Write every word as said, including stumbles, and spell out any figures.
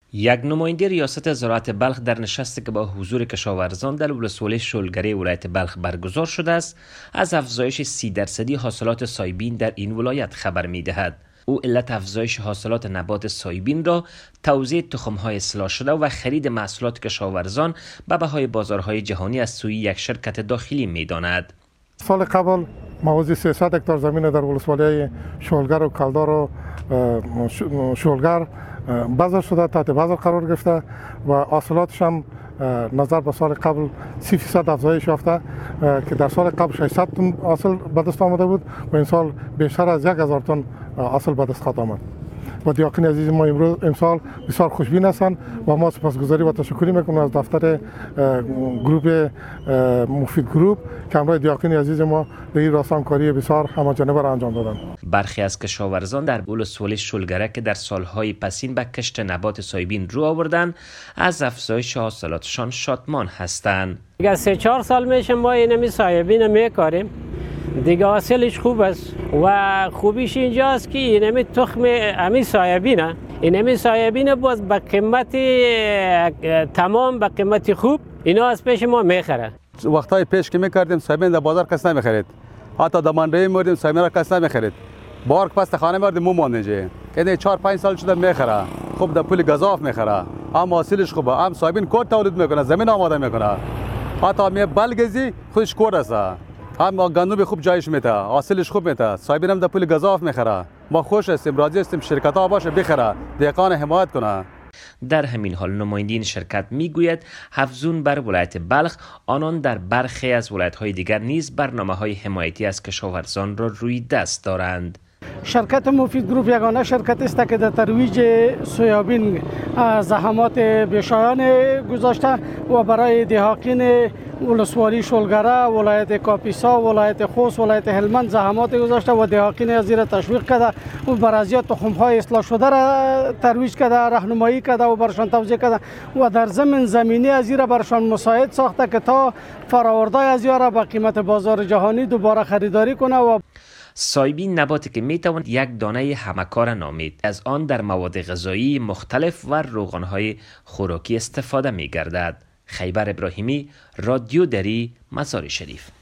یک نماینده ریاست زراعت بلخ در نشستی که با حضور کشاورزان در ولسوالی شلگره ولایت بلخ برگزار شده است، از افزایش سی درصدی حاصلات سایبین در این ولایت خبر می دهد. او علت افزایش حاصلات نبات سایبین را توزیع تخم‌های اصلاح شده و خرید محصولات کشاورزان به بهای بازارهای جهانی از سوی یک شرکت داخلی می داند. سال قبل موازی سیصد هکتار زمین در ولسوالی شلگر و کلدار و شلگر بذر شده، تحت بذر قرار گرفته و حاصلاتش هم نظر به سال قبل سی فیصد افزایش یافته که در سال قبل ششصد تن حاصل به دست آمده بود و این سال بیشتر از یک هزار تن حاصل به دست خواهد آمد. و دیاقین عزیز ما امروز امسال بسیار خوشبین هستند و ما سپاسگزاری و تشکری میکنیم از دفتر گروپ مفید گروپ که همراه دیاقین عزیز ما به این راسته همکاری بسیار همه‌جانبه را انجام دادند. برخی از کشاورزان در ولسوالی شلگره که در سالهای پسین به کشت نبات سایبین رو آوردند، از افزایش حاصلاتشان شادمان هستند. دیگه سه چهار سال میشه ما اینمی سایبین میکاریم، دیگه حاصلش خوب است و خوبیش اینجاست که اینمی تخم امی سایبینه اینمی سایبینه باز به قیمت تمام به قیمت خوب اینا از پیش ما میخره. وقتای پیش که میکردیم سایبین در بازار کس نمیخرید، حتی در منډی میردیم سایبین را کس نمیخرید، بارک پس خانه میردیم مو مانجه که چهار پنج سال شده میخره، خوب در پول گزاف میخره، اما حاصلش خوبه، هم سایبین کود تولید میکنه، زمین آماده میکنه، حتی می بلگزی خودش کود است، هم گندم خوب جایش میته، حاصلش خوب میته، سایبین هم در پول گزاف میخره. ما خوش هستیم، راضی هستیم شرکت ها باشه بخره، دهقان حمایت کنه. در همین حال نماینده شرکت میگوید افزون بر ولایت بلخ، آنان در برخی از ولایت‌های دیگر نیز برنامه‌های حمایتی از کشاورزان را روی دست دارند. شرکت مفید گروپ یگانه شرکت است که در ترویج سویابین زحمات بیشایان گذاشته و برای دهقان ولسوالی شلگره، ولایت کاپیسا، ولایت خوست، ولایت هلمند زحمات گذاشته و دهقان از زیر تشویق کرده و برای تخم‌های اصلاح شده را ترویج کرده، راهنمایی کرده و برشان توضیح کرده و در زمین زمینی از زیر برشان مساعد ساخته که تا فراورده از را به قیمت بازار جهانی دوباره خریداری کنه. و سایبین نباتی که میتواند یک دانه همکار نامید، از آن در مواد غذایی مختلف و روغنهای خوراکی استفاده می‌گردد. خیبر ابراهیمی، رادیو دری، مزار شریف.